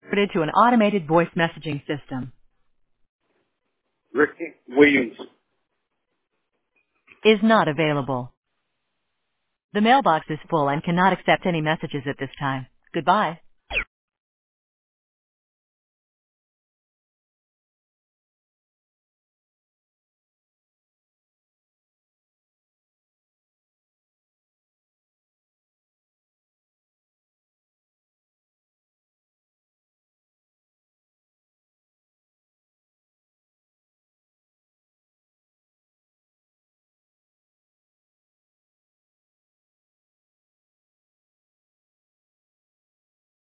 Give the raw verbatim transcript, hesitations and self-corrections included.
Forwarded to an automated voice messaging system. Ricky Williams. Is not available. The mailbox is full and cannot accept any messages at this time. Goodbye.